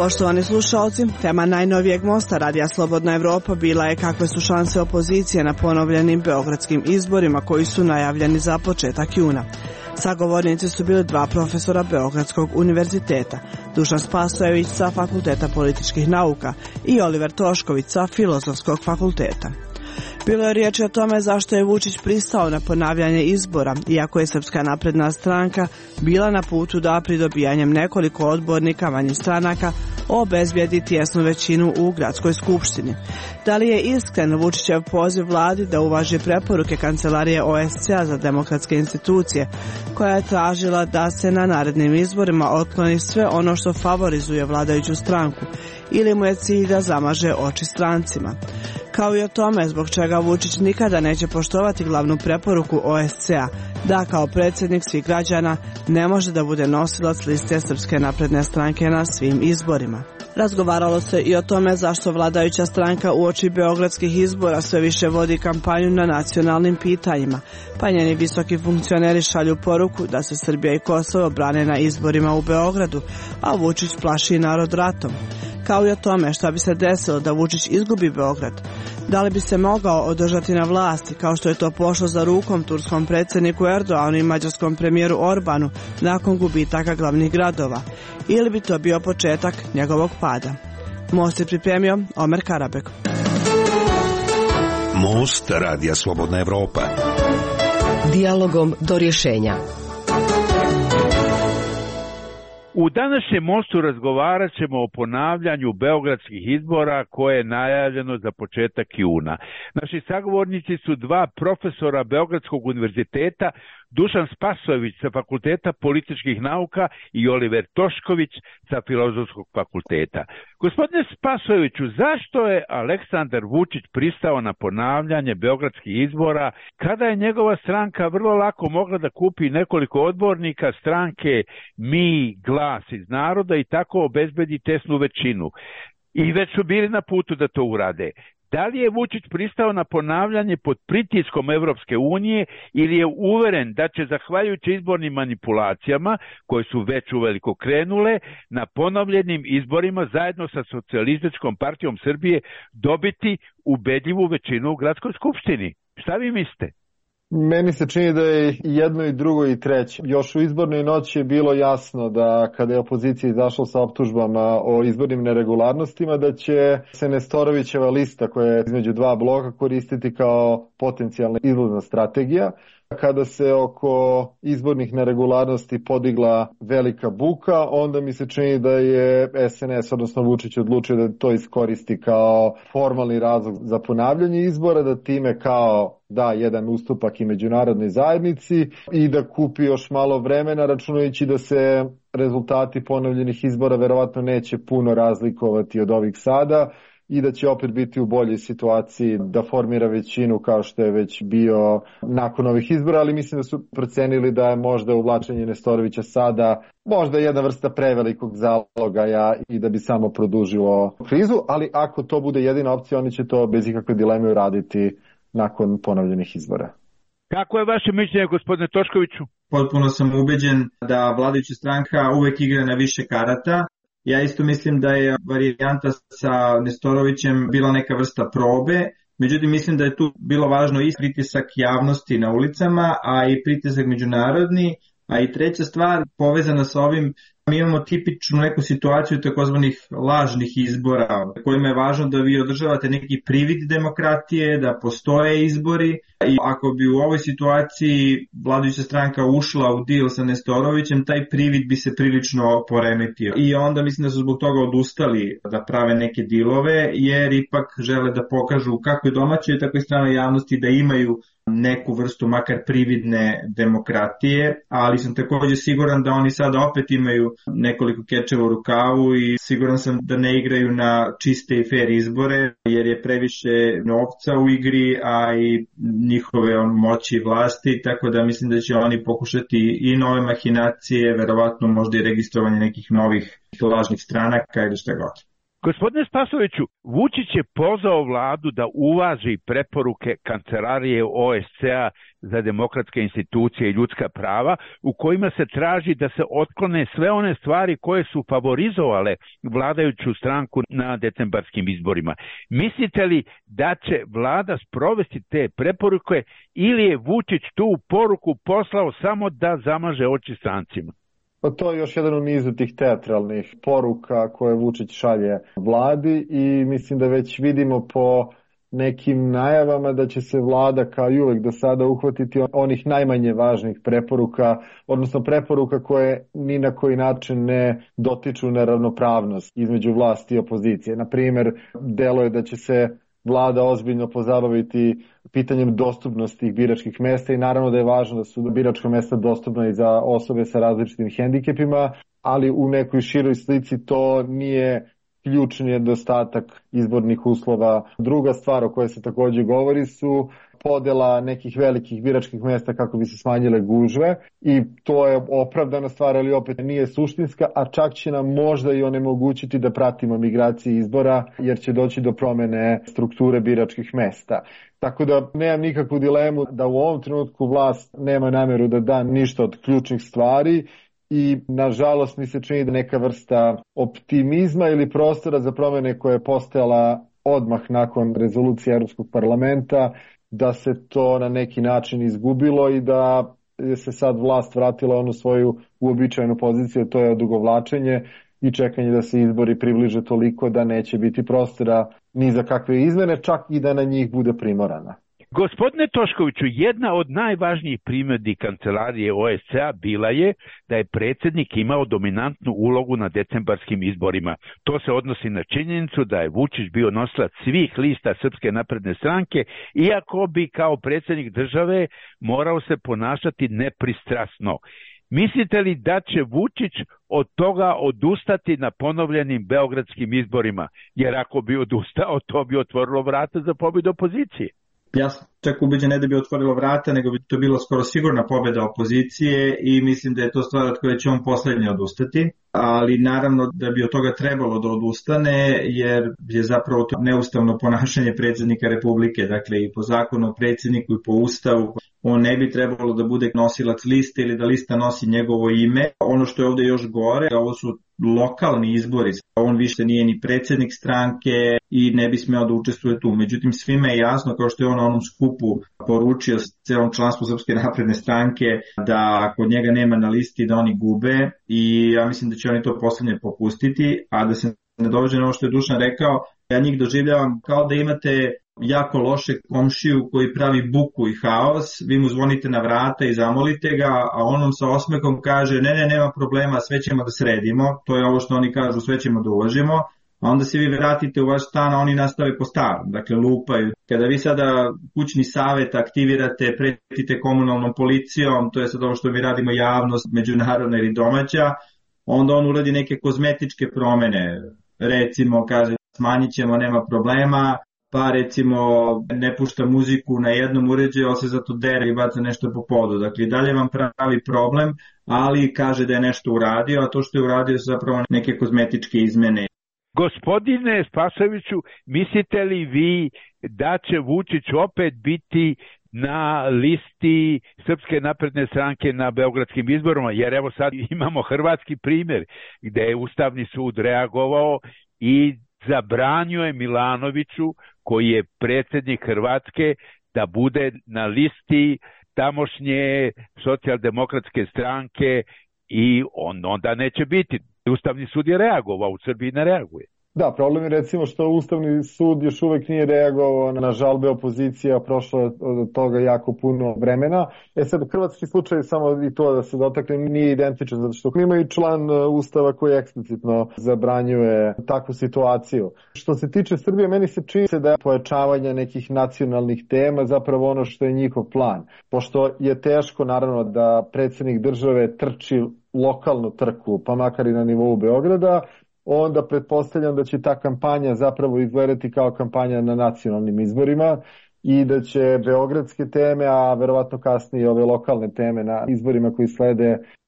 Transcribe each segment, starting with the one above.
Poštovani slušalci, tema najnovijeg mosta Radija Slobodna Evropa bila je kakve su šanse opozicije na ponovljenim beogradskim izborima koji su najavljeni za početak juna. Sagovornici su bili dva profesora Beogradskog univerziteta, Dušan Spasojević sa Fakulteta političkih nauka i Oliver Tošković sa Filozofskog fakulteta. Bilo je riječi o tome zašto je Vučić pristao na ponavljanje izbora, iako je Srpska napredna stranka bila na putu da pridobijanjem nekoliko odbornika manjih stranaka obezbijedi tjesnu većinu u gradskoj skupštini. Da li je iskren Vučićev poziv vladi da uvaži preporuke Kancelarije OSCE za demokratske institucije, koja je tražila da se na narednim izborima otkloni sve ono što favorizuje vladajuću stranku, ili mu je cilj da zamaže oči strancima? Kao i o tome zbog čega Vučić nikada neće poštovati glavnu preporuku OSCE-a, da kao predsjednik svih građana ne može da bude nosilac liste Srpske napredne stranke na svim izborima. Razgovaralo se i o tome zašto vladajuća stranka uoči beogradskih izbora sve više vodi kampanju na nacionalnim pitanjima, pa njeni visoki funkcioneri šalju poruku da se Srbija i Kosovo brane na izborima u Beogradu, a Vučić plaši narod ratom. Kao i o tome šta bi se desilo da Vučić izgubi Beograd. Da li bi se mogao održati na vlasti, kao što je to pošlo za rukom turskom predsjedniku Erdoanu i mađarskom premijeru Orbanu nakon gubitaka glavnih gradova, ili bi to bio početak njegovog pada? Most je pripremio Omer Karabek. Most Radija Slobodna Evropa. Dijalogom do rješenja. U današnjem mostu razgovarat ćemo o ponavljanju beogradskih izbora koje je najavljeno za početak juna. Naši sagovornici su dva profesora Beogradskog univerziteta, Dušan Spasojević sa Fakulteta političkih nauka i Oliver Tošković sa Filozofskog fakulteta. Gospodine Spasojeviću, zašto je Aleksandar Vučić pristao na ponavljanje beogradskih izbora kada je njegova stranka vrlo lako mogla da kupi nekoliko odbornika stranke Mi, Glas iz naroda i tako obezbedi tesnu većinu? I već su bili na putu da to urade. Da li je Vučić pristao na ponavljanje pod pritiskom Evropske unije ili je uveren da će, zahvaljujući izbornim manipulacijama, koje su već uveliko krenule, na ponovljenim izborima zajedno sa Socijalističkom partijom Srbije dobiti ubedljivu većinu u gradskoj skupštini? Šta vi mislite? Meni se čini da je jedno i drugo i treće. Još u izbornoj noći je bilo jasno da kada je opozicija izašla sa optužbama o izbornim neregularnostima, da će se Nestorovićeva lista koja je između dva bloka koristiti kao potencijalna izlazna strategija. Kada se oko izbornih neregularnosti podigla velika buka, onda mi se čini da je SNS, odnosno Vučić, odlučio da to iskoristi kao formalni razlog za ponavljanje izbora, da time kao da jedan ustupak i međunarodnoj zajednici i da kupi još malo vremena, računajući da se rezultati ponovljenih izbora verovatno neće puno razlikovati od ovih sada i da će opet biti u boljoj situaciji da formira većinu kao što je već bio nakon ovih izbora, ali mislim da su procenili da je možda uvlačenje Nestorovića sada možda jedna vrsta prevelikog zalogaja i da bi samo produžilo krizu, ali ako to bude jedina opcija, oni će to bez ikakve dileme uraditi nakon ponovljenih izbora. Kako je vaše mišljenje, gospodine Toškoviću? Potpuno sam ubeđen da vladajuća stranka uvek igra na više karata. Ja isto mislim da je varijanta sa Nestorovićem bila neka vrsta probe, međutim mislim da je tu bilo važno i pritisak javnosti na ulicama, a i pritisak međunarodni, a i treća stvar povezana sa ovim, mi imamo tipičnu neku situaciju takozvanih lažnih izbora, kojima je važno da vi održavate neki privid demokratije, da postoje izbori i ako bi u ovoj situaciji vladajuća stranka ušla u deal sa Nestorovićem, taj privid bi se prilično poremetio. I onda mislim da su zbog toga odustali da prave neke dealove, jer ipak žele da pokažu kako i domaćoj, tako i stranoj javnosti da imaju neku vrstu makar prividne demokratije, ali sam također siguran da oni sada opet imaju nekoliko kečeva u rukavu i siguran sam da ne igraju na čiste i fair izbore, jer je previše novca u igri, a i njihove moći i vlasti, tako da mislim da će oni pokušati i nove mahinacije, verovatno možda i registrovanje nekih novih lažnih stranaka ili šta god. Gospodine Spasoviću, Vučić je pozvao vladu da uvaži preporuke Kancelarije OSCE-a za demokratske institucije i ljudska prava, u kojima se traži da se otklone sve one stvari koje su favorizovale vladajuću stranku na decembarskim izborima. Mislite li da će vlada sprovesti te preporuke ili je Vučić tu poruku poslao samo da zamaže oči strancima? Pa to je još jedan u nizu tih teatralnih poruka koje Vučić šalje vladi i mislim da već vidimo po nekim najavama da će se vlada kao i uvek do sada uhvatiti onih najmanje važnih preporuka, odnosno preporuka koje ni na koji način ne dotiču na ravnopravnost između vlasti i opozicije. Na primer, delo je da će se vlada ozbiljno pozabaviti pitanjem dostupnosti biračkih mesta i naravno da je važno da su biračka mesta dostupna i za osobe sa različitim hendikepima, ali u nekoj široj slici to nije ključni nedostatak izbornih uslova. Druga stvar o kojoj se takođe govori su podela nekih velikih biračkih mesta kako bi se smanjile gužve i to je opravdana stvar, ali opet nije suštinska, a čak će nam možda i onemogućiti da pratimo migracije izbora jer će doći do promene strukture biračkih mesta. Tako da nemam nikakvu dilemu da u ovom trenutku vlast nema nameru da da ništa od ključnih stvari i nažalost mi se čini da neka vrsta optimizma ili prostora za promene koja je postojala odmah nakon rezolucije Evropskog parlamenta, da se to na neki način izgubilo i da je se sad vlast vratila onu svoju uobičajenu poziciju, to je odugovlačenje i čekanje da se izbori približe toliko da neće biti prostora ni za kakve izmene, čak i da na njih bude primorana. Gospodine Toškoviću, jedna od najvažnijih primjedbi Kancelarije OSCE-a bila je da je predsjednik imao dominantnu ulogu na decembarskim izborima. To se odnosi na činjenicu da je Vučić bio nosilac svih lista Srpske napredne stranke, iako bi kao predsjednik države morao se ponašati nepristrasno. Mislite li da će Vučić od toga odustati na ponovljenim beogradskim izborima? Jer ako bi odustao, to bi otvorilo vrata za pobjedu opozicije. Ja sam čak ubeđen ne da bi otvorilo vrata, nego bi to bilo skoro sigurna pobjeda opozicije i mislim da je to stvar od koje će on poslednje odustati, ali naravno da bi od toga trebalo da odustane jer je zapravo to neustavno ponašanje predsjednika Republike, dakle i po zakonu o predsjedniku i po ustavu on ne bi trebalo da bude nosilac liste ili da lista nosi njegovo ime. Ono što je ovde još gore, ovo su lokalni izbori, on više nije ni predsjednik stranke i ne bi smeo da učestvuje tu. Međutim, svima je jasno, kao što je on na onom skupu poručio celom članstvu Srpske napredne stranke, da ako njega nema na listi da oni gube i ja mislim da će oni to poslednje popustiti, a da se ne dođe na ovo što je Dušan rekao, ja njih doživljavam kao da imate jako loše komšiju koji pravi buku i haos, vi mu zvonite na vrata i zamolite ga, a on vam sa osmehom kaže ne, nema problema, sve ćemo da sredimo, to je ovo što oni kažu, sve ćemo da uložimo, a onda se vi vratite u vaš stan, a oni nastave po starom, dakle lupaju. Kada vi sada kućni savet aktivirate, pretite komunalnom policijom, to je sad ovo što mi radimo javnost, međunarodna ili domaća, onda on uradi neke kozmetičke promene, recimo kaže smanjit ćemo, nema problema, pa recimo ne pušta muziku na jednom uređaju, ali se zato dere i baca nešto po podu. Dakle, dalje vam pravi problem, ali kaže da je nešto uradio, a to što je uradio su zapravo neke kozmetičke izmene. Gospodine Spasoviću, mislite li vi da će Vučić opet biti na listi Srpske napredne stranke na beogradskim izborima? Jer evo sad imamo hrvatski primjer gde je Ustavni sud reagovao i zabranio je Milanoviću, koji je predsjednik Hrvatske, da bude na listi tamošnje socijaldemokratske stranke i onda neće biti. Ustavni sud je reagovao, u Srbiji ne reaguje. Da, problem je recimo što Ustavni sud još uvek nije reagovao na žalbe opozicija, prošlo je od toga jako puno vremena. Sad, hrvatski slučaj, samo i to da se dotakne, nije identičan, zato što ima i član Ustava koji eksplicitno zabranjuje takvu situaciju. Što se tiče Srbije, meni se čini da je pojačavanje nekih nacionalnih tema zapravo ono što je njihov plan. Pošto je teško, naravno, da predsjednik države trči lokalnu trku, pa makar i na nivou Beograda, onda pretpostavljam da će ta kampanja zapravo izgledati kao kampanja na nacionalnim izborima i da će beogradske teme, a verovatno kasnije ove lokalne teme na izborima koji slede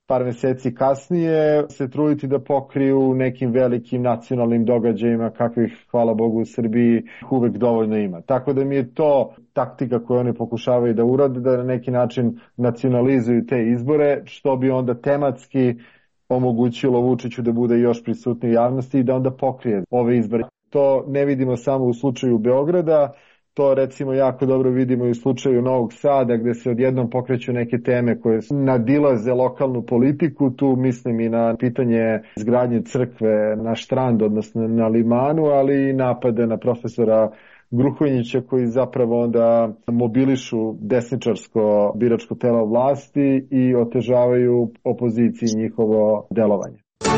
par meseci kasnije se truditi da pokriju nekim velikim nacionalnim događajima kakvih, hvala Bogu, u Srbiji uvek dovoljno ima. Tako da mi je to taktika koju oni pokušavaju da urade, da na neki način nacionalizuju te izbore, što bi onda tematski omogućilo Vučiću da bude još prisutniji u javnosti i da onda pokrije ove izbore. To ne vidimo samo u slučaju Beograda, to recimo jako dobro vidimo i u slučaju Novog Sada, gde se odjednom pokreću neke teme koje nadilaze lokalnu politiku. Tu mislim i na pitanje izgradnje crkve na Štrand, odnosno na Limanu, ali i napade na profesora Gruhonjića koji zapravo onda mobilišu desničarsko biračko telo vlasti i otežavaju opoziciji njihovo delovanje.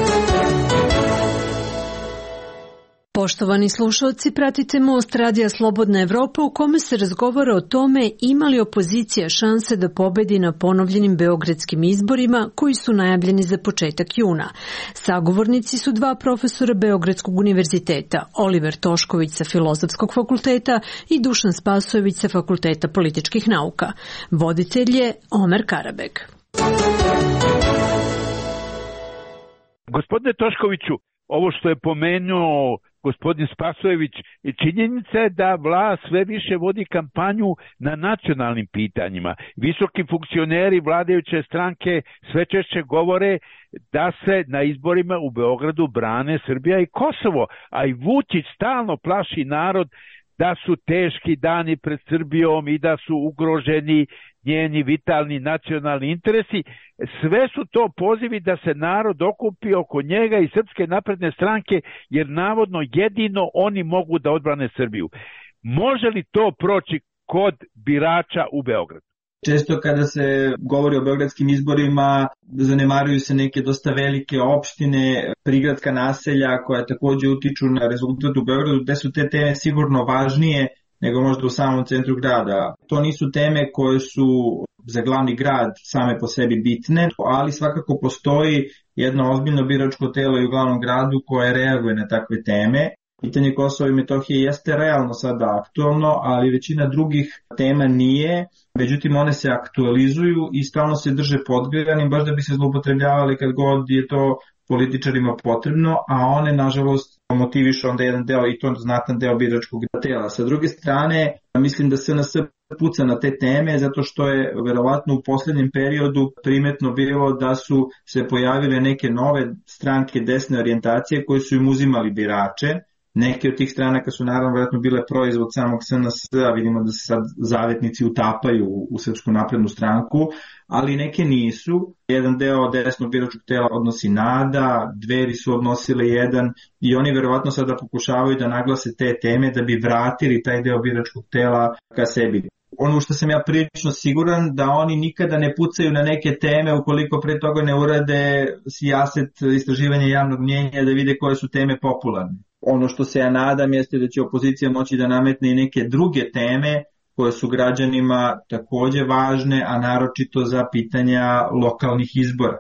Poštovani slušalci, pratite Most Radija Slobodna Evropa u kome se razgovara o tome ima li opozicija šanse da pobedi na ponovljenim beogradskim izborima koji su najavljeni za početak juna. Sagovornici su dva profesora Beogradskog univerziteta, Oliver Tošković sa Filozofskog fakulteta i Dušan Spasojević sa Fakulteta političkih nauka. Voditelj je Omer Karabek. Gospodine Toškoviću, ovo što je pomenuo gospodin Spasojević, činjenica je da vlast sve više vodi kampanju na nacionalnim pitanjima. Visoki funkcioneri vladajuće stranke sve češće govore da se na izborima u Beogradu brane Srbija i Kosovo, a i Vučić stalno plaši narod da su teški dani pred Srbijom i da su ugroženi njeni vitalni nacionalni interesi. Sve su to pozivi da se narod okupi oko njega i Srpske napredne stranke, jer navodno jedino oni mogu da odbrane Srbiju. Može li to proći kod birača u Beogradu? Često kada se govori o beogradskim izborima, zanemaruju se neke dosta velike opštine, prigradska naselja koja takođe utiču na rezultat u Beogradu, gde su te teme sigurno važnije nego možda u samom centru grada. To nisu teme koje su za glavni grad same po sebi bitne, ali svakako postoji jedno ozbiljno biračko telo i u glavnom gradu koje reaguje na takve teme. Pitanje Kosova i Metohije jeste realno sada aktualno, ali većina drugih tema nije, međutim one se aktualizuju i stalno se drže podgrejanim, baš da bi se zloupotrebljavali kad god je to političarima potrebno, a one nažalost motivišu onda jedan deo i to znatan deo biračkog tela. Sa druge strane, mislim da SNS puca na te teme zato što je verovatno u poslednjem periodu primetno bilo da su se pojavile neke nove stranke desne orijentacije koje su im uzimali birače. Neke od tih stranaka su naravno vjerojatno bile proizvod samog SNS-a, vidimo da se sad zavetnici utapaju u Srpsku naprednu stranku, ali neke nisu. Jedan deo desnog biračkog tela odnosi NADA, Dveri su odnosile jedan i oni verovatno sada pokušavaju da naglase te teme da bi vratili taj deo biračkog tela ka sebi. Ono što sam ja prilično siguran da oni nikada ne pucaju na neke teme ukoliko pre toga ne urade sijaset istraživanja javnog mnjenja da vide koje su teme popularne. Ono što se ja nadam jeste da će opozicija moći da nametne i neke druge teme koje su građanima takođe važne, a naročito za pitanja lokalnih izbora.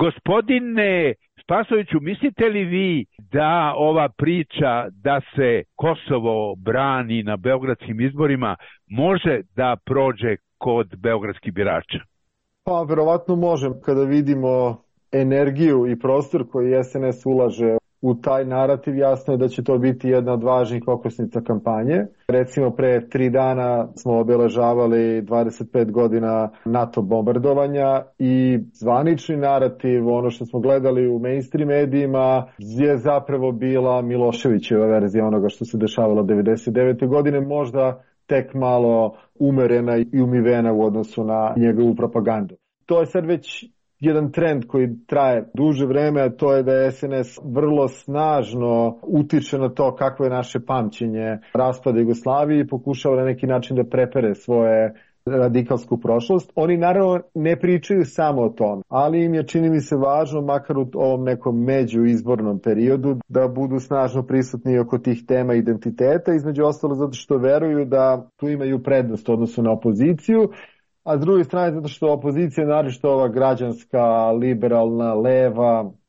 Gospodine Spasoviću, mislite li vi da ova priča da se Kosovo brani na beogradskim izborima može da prođe kod beogradskih birača? Pa, verovatno može. Kada vidimo energiju i prostor koji SNS ulaže u taj narativ, jasno je da će to biti jedna od važnih okosnica kampanje. Recimo pre 3 dana smo obeležavali 25 godina NATO bombardovanja i zvanični narativ, ono što smo gledali u mainstream medijima, je zapravo bila Miloševićeva verzija onoga što se dešavalo 99. godine, možda tek malo umerena i umivena u odnosu na njegovu propagandu. To je sad već jedan trend koji traje duže vreme, a to je da SNS vrlo snažno utiče na to kakvo je naše pamćenje raspada Jugoslavije i pokušava na neki način da prepere svoje radikalsku prošlost. Oni naravno ne pričaju samo o tom, ali im je, čini mi se, važno, makar u ovom nekom međuizbornom periodu, da budu snažno prisutni oko tih tema identiteta, između ostalo zato što veruju da tu imaju prednost odnosu na opoziciju, a s druge strane zato što opozicija, naročito ova građanska, liberalna, leva,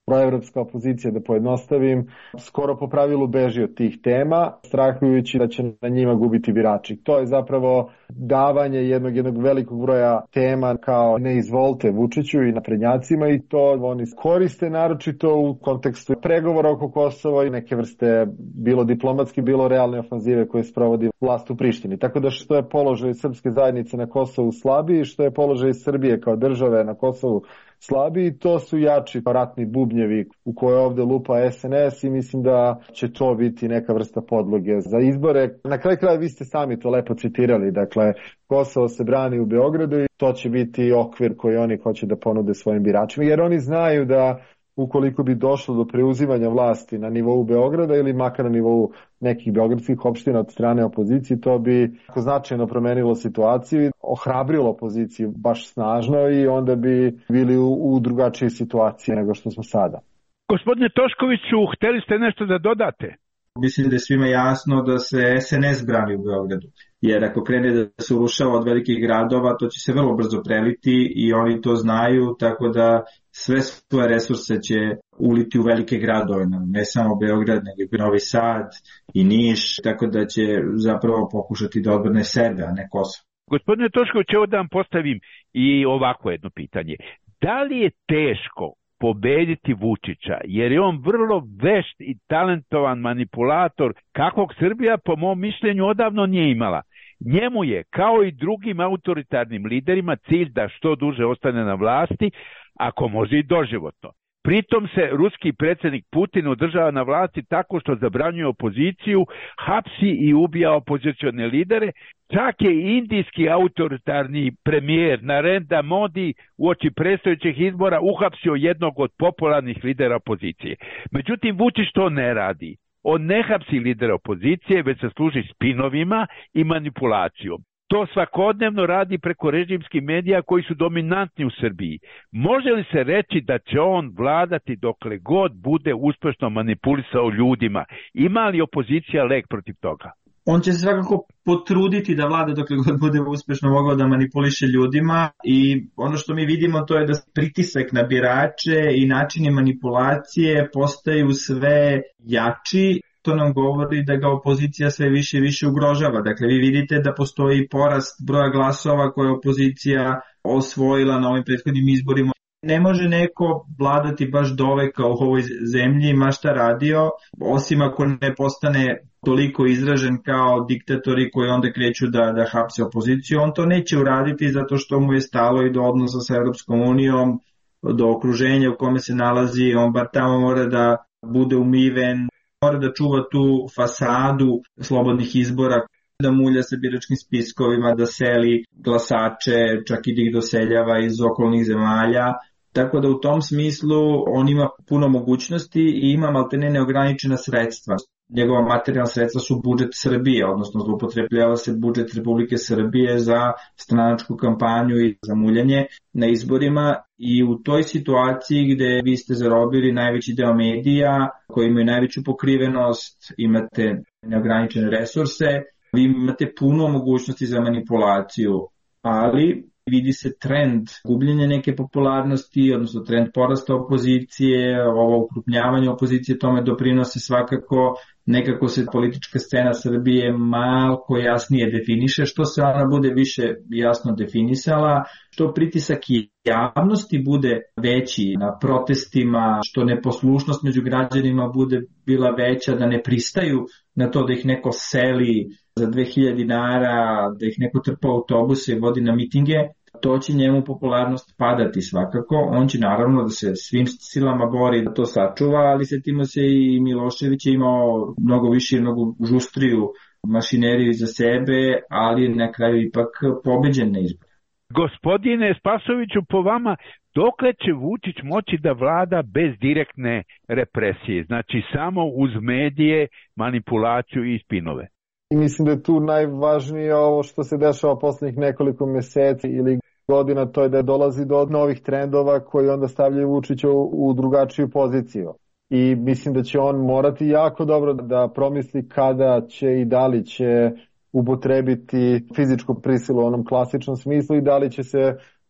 proevropska opozicija, da pojednostavim, skoro po pravilu beži od tih tema, strahujući da će na njima gubiti birači. To je zapravo davanje jednog velikog broja tema kao ne izvolite Vučiću i naprednjacima, i to oni koriste naročito u kontekstu pregovora oko Kosova i neke vrste bilo diplomatski, bilo realne ofanzive koje sprovodi vlast u Prištini. Tako da što je položaj srpske zajednice na Kosovu slabiji, što je položaj Srbije kao države na Kosovu slabiji, to su jači ratni bubnjevi u koje ovde lupa SNS, i mislim da će to biti neka vrsta podloge za izbore. Na kraju kraja vi ste sami to lepo citirali, dakle Kosovo se brani u Beogradu i to će biti okvir koji oni hoće da ponude svojim biračima, jer oni znaju da ukoliko bi došlo do preuzimanja vlasti na nivou Beograda ili makar na nivou nekih beogradskih opština od strane opozicije, to bi značajno promenilo situaciju i ohrabrilo opoziciju baš snažno, i onda bi bili u drugačijoj situaciji nego što smo sada. Gospodine Toškoviću, hteli ste nešto da dodate? Mislim da je svima jasno da se SNS brani u Beogradu, jer ako krene da se urušava od velikih gradova, to će se vrlo brzo preliti i oni to znaju, tako da sve svoje resurse će uliti u velike gradove, ne samo Beograd, nego i Novi Sad i Niš, tako da će zapravo pokušati da odbrane sebe, a ne Kosovo. Gospodine Tošković, evo da vam postavim i ovako jedno pitanje. Da li je teško pobediti Vučića, jer je on vrlo vešt i talentovan manipulator, kakvog Srbija po mom mišljenju odavno nije imala. Njemu je, kao i drugim autoritarnim liderima, cilj da što duže ostane na vlasti, ako može i doživotno. Pritom se ruski predsjednik Putin održava na vlasti tako što zabranjuje opoziciju, hapsi i ubija opozicione lidere. Čak je indijski autoritarni premijer Narendra Modi uoči predstojećih izbora uhapsio jednog od popularnih lidera opozicije. Međutim, Vučić to ne radi. On ne hapsi lidera opozicije, već se služi spinovima i manipulacijom. To svakodnevno radi preko režimskih medija koji su dominantni u Srbiji. Može li se reći da će on vladati dokle god bude uspešno manipulisao ljudima? Ima li opozicija lek protiv toga? On će se svakako potruditi da vlada dokle god bude uspešno mogao da manipuliše ljudima, i ono što mi vidimo to je da pritisak na birače i načini manipulacije postaju sve jači. To nam govori da ga opozicija sve više i više ugrožava. Dakle, vi vidite da postoji porast broja glasova koje je opozicija osvojila na ovim prethodnim izborima. Ne može neko vladati baš doveka u ovoj zemlji, ma šta radio, osim ako ne postane toliko izražen kao diktatori koji onda kreću da hapse opoziciju. On to neće uraditi zato što mu je stalo i do odnosa sa Europskom unijom, do okruženja u kome se nalazi. On bar tamo mora da bude umiven, mora da čuva tu fasadu slobodnih izbora, da mulja sa biračkim spiskovima, da seli glasače, čak i da ih doseljava iz okolnih zemalja. Tako da u tom smislu on ima puno mogućnosti i ima maltene neograničena sredstva. Njegova materijalna sredstva su budžet Srbije, odnosno zloupotrebljava se budžet Republike Srbije za stranačku kampanju i za muljanje na izborima, i u toj situaciji gde vi ste zarobili najveći deo medija koji imaju najveću pokrivenost, imate neograničene resurse, vi imate puno mogućnosti za manipulaciju, ali vidi se trend gubljenja neke popularnosti, odnosno trend porasta opozicije, ovo ukrupnjavanje opozicije tome doprinose svakako. Nekako se politička scena Srbije malko jasnije definiše, što se ona bude više jasno definisala, što pritisak javnosti bude veći na protestima, što neposlušnost među građanima bude bila veća, da ne pristaju na to da ih neko seli za 2000 dinara, da ih neko trpa u autobuse i vodi na mitinge. To će njemu popularnost padati svakako. On će naravno da se svim silama bori da to sačuva, ali setimo se i Milošević je imao mnogo više i mnogo žustriju mašineriju za sebe, ali na kraju ipak pobeđen na izbor. Gospodine Spasoviću, po vama, dokle će Vučić moći da vlada bez direktne represije? Znači samo uz medije, manipulaciju i spinove. I mislim da je tu najvažnije ovo što se dešava poslednjih nekoliko meseci ili godina, to je da dolazi do novih trendova koji onda stavljaju Vučića u drugačiju poziciju. I mislim da će on morati jako dobro da promisli kada će i da li će upotrebiti fizičku prisilu u onom klasičnom smislu i da li će se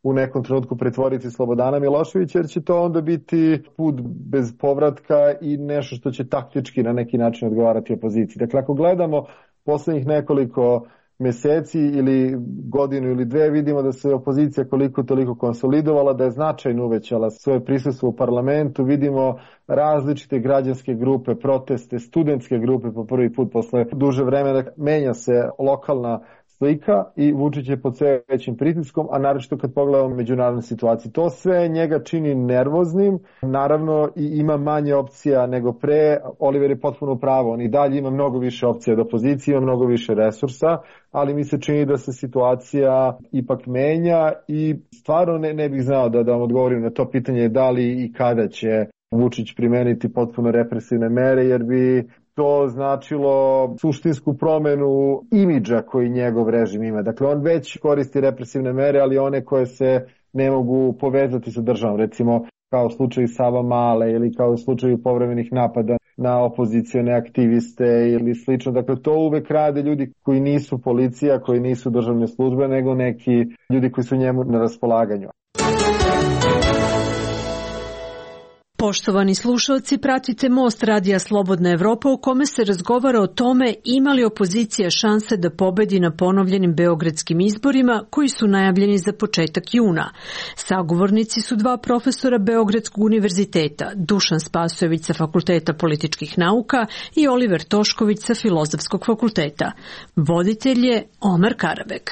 u nekom trenutku pretvoriti Slobodana Miloševića, jer će to onda biti put bez povratka i nešto što će taktički na neki način odgovarati opoziciji. Dakle, ako gledamo poslednjih nekoliko meseci ili godinu ili dve, vidimo da se opozicija koliko toliko konsolidovala, da je značajno uvećala svoje prisustvo u parlamentu, vidimo različite građanske grupe, proteste, studentske grupe po prvi put posle duže vremena, menja se lokalna slika i Vučić je pod sve većim pritiskom, a naročito kad pogledamo međunarodnu situaciju. To sve njega čini nervoznim, naravno i ima manje opcija nego pre. Oliver je potpuno pravo, on i dalje ima mnogo više opcija od opozicije, ima mnogo više resursa, ali mi se čini da se situacija ipak menja i stvarno ne bih znao da vam odgovorim na to pitanje da li i kada će Vučić primeniti potpuno represivne mere, jer bi to značilo suštinsku promenu imidža koji njegov režim ima. Dakle, on već koristi represivne mere, ali one koje se ne mogu povezati sa državom. Recimo, kao u slučaju Savamale ili kao u slučaju povremenih napada na opozicione aktiviste ili slično. Dakle, to uvek rade ljudi koji nisu policija, koji nisu državne službe, nego neki ljudi koji su njemu na raspolaganju. Poštovani slušalci, pratite Most Radija Slobodna Evropa u kome se razgovara o tome ima li opozicija šanse da pobedi na ponovljenim beogradskim izborima koji su najavljeni za početak juna. Sagovornici su dva profesora Beogradskog univerziteta, Dušan Spasojević sa Fakulteta političkih nauka i Oliver Tošković sa Filozofskog fakulteta. Voditelj je Omer Karabek.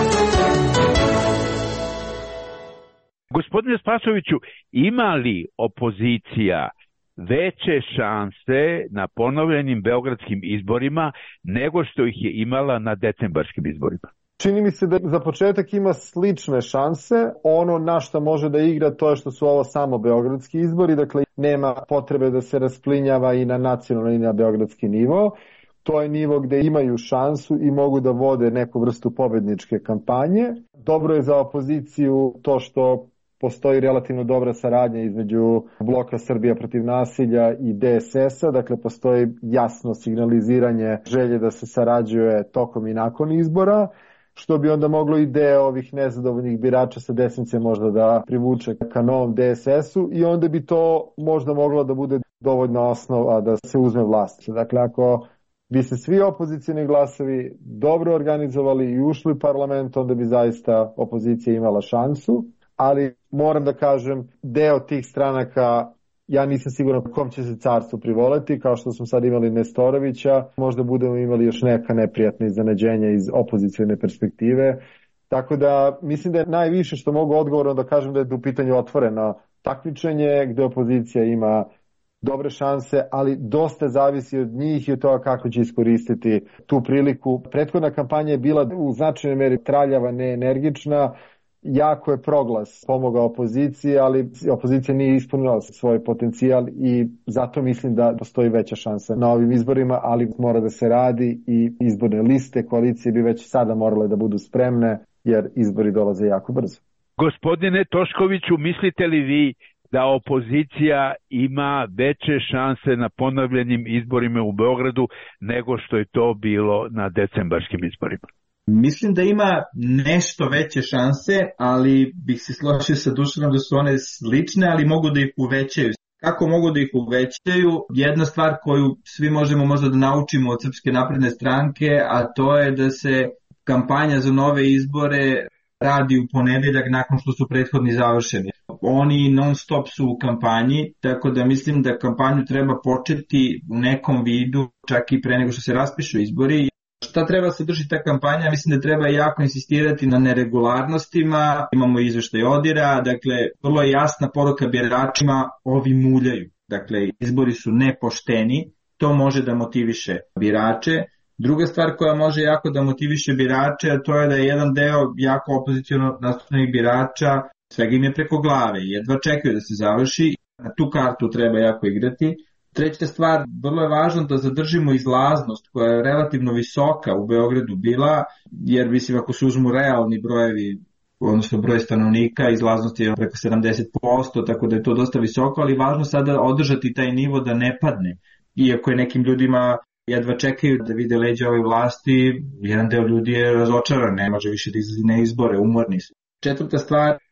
Gospodine Spasoviću, ima li opozicija veće šanse na ponovljenim beogradskim izborima nego što ih je imala na decembarskim izborima? Čini mi se da za početak ima slične šanse. Ono na što može da igra to je što su ovo samo beogradski izbori, dakle nema potrebe da se rasplinjava i na nacionalni i na beogradski nivo. To je nivo gde imaju šansu i mogu da vode neku vrstu pobedničke kampanje. Dobro je za opoziciju to što postoji relativno dobra saradnja između Bloka Srbija protiv nasilja i DSS-a, dakle postoji jasno signaliziranje želje da se sarađuje tokom i nakon izbora, što bi onda moglo i deo ovih nezadovoljnih birača sa desnice možda da privuče ka novom DSS-u i onda bi to možda moglo da bude dovoljna osnova da se uzme vlast. Dakle, ako bi se svi opozicijni glasovi dobro organizovali i ušli u parlament, onda bi zaista opozicija imala šansu. Ali moram da kažem, deo tih stranaka, ja nisam siguran kom će se carstvo privoleti, kao što smo sad imali Nestorovića, možda budemo imali još neka neprijatna iznenađenja iz opozicijne perspektive. Tako da mislim da je najviše što mogu odgovorno da kažem da je u pitanju otvoreno takmičenje gde opozicija ima dobre šanse, ali dosta zavisi od njih i od toga kako će iskoristiti tu priliku. Prethodna kampanja je bila u značajnoj meri traljava, neenergična. Jako je proglas pomogao opoziciji, ali opozicija nije ispunila svoj potencijal i zato mislim da postoji veća šansa na ovim izborima, ali mora da se radi i izborne liste, koalicije bi već sada morale da budu spremne jer izbori dolaze jako brzo. Gospodine Toškoviću, mislite li vi da opozicija ima veće šanse na ponovljenim izborima u Beogradu nego što je to bilo na decembarskim izborima? Mislim da ima nešto veće šanse, ali bih se složio sa Dušanom da su one slične, ali mogu da ih uvećaju. Kako mogu da ih uvećaju? Jedna stvar koju svi možemo možda da naučimo od Srpske napredne stranke, a to je da se kampanja za nove izbore radi u ponedeljak nakon što su prethodni završeni. Oni non stop su u kampanji, tako da mislim da kampanju treba početi u nekom vidu, čak i pre nego što se raspišu izbori. Šta treba se drži ta kampanja? Mislim da treba jako insistirati na neregularnostima, imamo izveštaj ODIR-a, dakle vrlo je jasna poruka biračima, ovi muljaju. Dakle, izbori su nepošteni, to može da motiviše birače. Druga stvar koja može jako da motiviše birače, a to je da je jedan deo jako opoziciono nastavnih birača, svega im je preko glave, jedva čekaju da se završi, na tu kartu treba jako igrati. Treća stvar, vrlo je važno da zadržimo izlaznost koja je relativno visoka u Beogradu bila, jer mislim ako se uzmu realni brojevi, odnosno broj stanovnika, izlaznost je preko 70%, tako da je to dosta visoko, ali važno sada održati taj nivo da ne padne. Iako je nekim ljudima jedva čekaju da vide leđa ove vlasti, jedan deo ljudi je razočaran, ne može više da izlazi na izbore, umorni su. Četvrta stvar,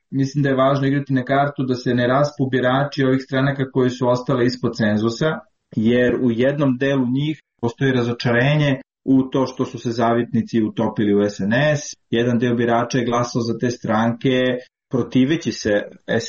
mislim da je važno igrati na kartu da se ne raspu birači ovih stranaka koji su ostale ispod cenzusa, jer u jednom delu njih postoji razočarenje u to što su se zavitnici utopili u SNS. Jedan deo birača je glasao za te stranke protiveći se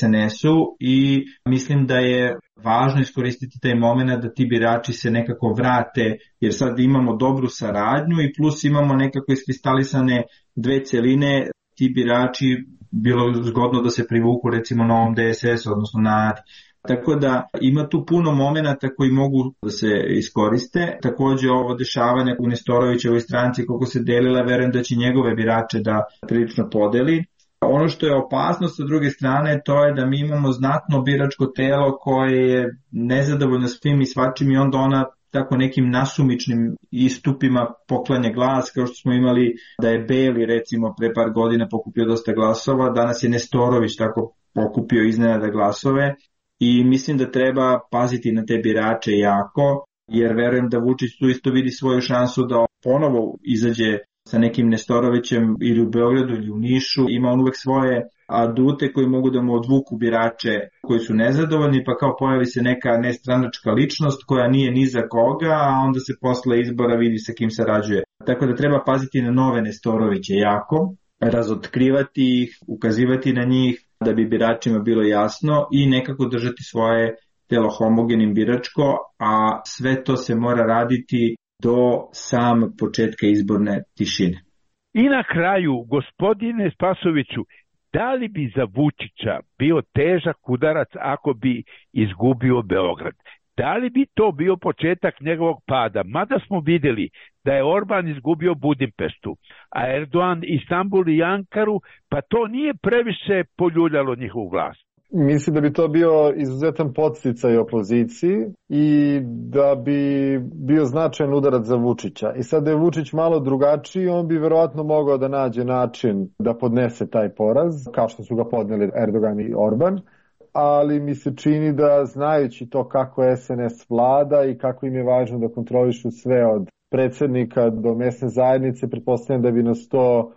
SNS-u i mislim da je važno iskoristiti taj moment da ti birači se nekako vrate, jer sad imamo dobru saradnju i plus imamo nekako iskristalisane dve celine. Ti birači bilo zgodno da se privuku recimo novom DSS, odnosno NADI. Tako da ima tu puno momenata koji mogu da se iskoriste. Takođe ovo dešavanje u Nestorovićevoj stranci koliko se delila, verujem da će njegove birače da prilično podeli. Ono što je opasnost sa druge strane to je da mi imamo znatno biračko telo koje je nezadovoljno svim i svačim i onda ona tako nekim nasumičnim istupima poklanja glas, kao što smo imali da je Beli recimo pre par godina pokupio dosta glasova, danas je Nestorović tako pokupio iznenada glasove i mislim da treba paziti na te birače jako, jer verujem da Vučić tu isto vidi svoju šansu da ponovo izađe sa nekim Nestorovićem ili u Beogradu ili u Nišu, ima on uvek svoje adute koji mogu da mu odvuku birače koji su nezadovoljni, pa kao pojavi se neka nestranačka ličnost koja nije ni za koga, a onda se posle izbora vidi sa kim sarađuje. Tako da treba paziti na nove Nestoroviće jako, razotkrivati ih, ukazivati na njih da bi biračima bilo jasno i nekako držati svoje telo homogenim biračko, a sve to se mora raditi do samog početka izborne tišine. I na kraju, gospodine Spasoviću, da li bi za Vučića bio težak udarac ako bi izgubio Beograd? Da li bi to bio početak njegovog pada? Mada smo vidjeli da je Orban izgubio Budimpeštu, a Erdogan Istanbul i Ankaru, pa to nije previše poljuljalo njihovu vlast. Mislim da bi to bio izuzetan podsticaj opoziciji i da bi bio značajan udarac za Vučića. I sad da je Vučić malo drugačiji, on bi verovatno mogao da nađe način da podnese taj poraz, kao što su ga podneli Erdogan i Orban. Ali mi se čini da znajući to kako SNS vlada i kako im je važno da kontrolišu sve od predsednika do mesne zajednice, pretpostavljam da bi nas to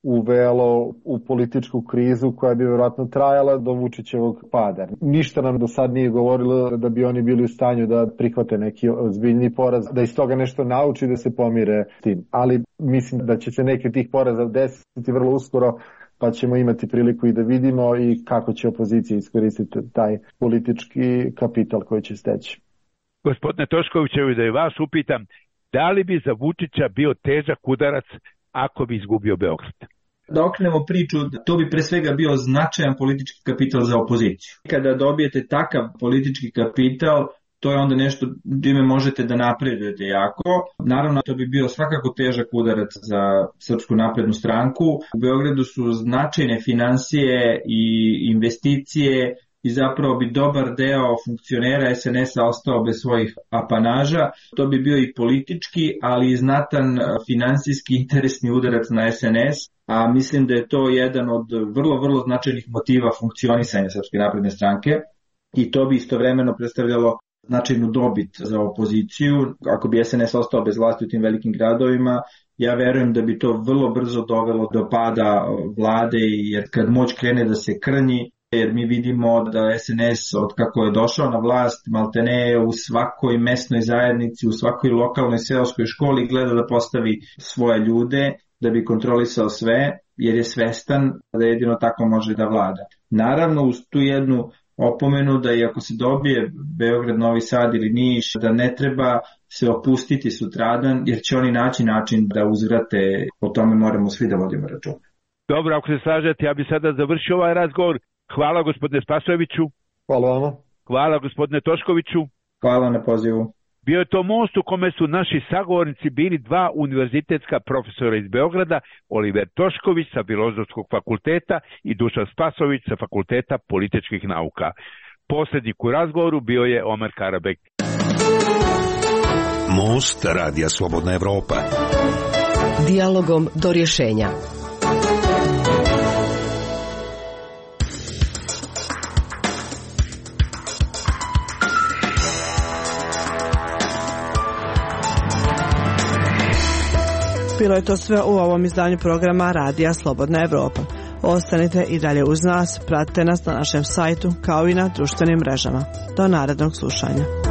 uvelo u političku krizu koja bi vjerojatno trajala do Vučićevog pada. Ništa nam do sad nije govorilo da bi oni bili u stanju da prihvate neki ozbiljni poraz, da iz toga nešto nauči da se pomire s tim. Ali mislim da će se neke tih poraza desiti vrlo uskoro, pa ćemo imati priliku i da vidimo i kako će opozicija iskoristiti taj politički kapital koji će steći. Gospodine Toškovićevi, da i vas upitam, da li bi za Vučića bio težak udarac ako bi izgubio Beograd? Da okrenemo priču, to bi pre svega bio značajan politički kapital za opoziciju. Kada dobijete takav politički kapital, to je onda nešto čime možete da napredujete jako. Naravno, to bi bio svakako težak udarac za Srpsku naprednu stranku. U Beogradu su značajne finansije i investicije i zapravo bi dobar deo funkcionera SNS-a ostao bez svojih apanaža. To bi bio i politički, ali i znatan finansijski interesni udarac na SNS, a mislim da je to jedan od vrlo značajnih motiva funkcionisanja Srpske napredne stranke i to bi istovremeno predstavljalo značajnu dobit za opoziciju. Ako bi SNS ostao bez vlasti u tim velikim gradovima, ja verujem da bi to vrlo brzo dovelo do pada vlade, jer kad moć krene da se krnji, jer mi vidimo da SNS od kako je došao na vlast maltene u svakoj mesnoj zajednici, u svakoj lokalnoj seoskoj školi gleda da postavi svoje ljude da bi kontrolisao sve, jer je svestan da jedino tako može da vlada. Naravno, uz tu jednu opomenu da i ako se dobije Beograd, Novi Sad ili Niš, da ne treba se opustiti sutradan, jer će oni naći način da uzvrate, o tome moramo svi da vodimo računa. Dobro, ako se slažete, ja bih sada završio ovaj razgovor. Hvala gospodine Spasojeviću. Hvala vama. Hvala gospodine Toškoviću. Hvala na pozivu. Bio je to most u kome su naši sagovornici bili dva univerzitetska profesora iz Beograda, Oliver Tošković sa Filozofskog fakulteta i Dušan Spasojević sa Fakulteta političkih nauka. Posrednik u razgovoru bio je Omer Karabek. Most Radija Slobodna Evropa. Dijalogom do rješenja. Bilo je to sve u ovom izdanju programa Radija Slobodna Evropa. Ostanite i dalje uz nas, pratite nas na našem sajtu kao i na društvenim mrežama. Do narednog slušanja.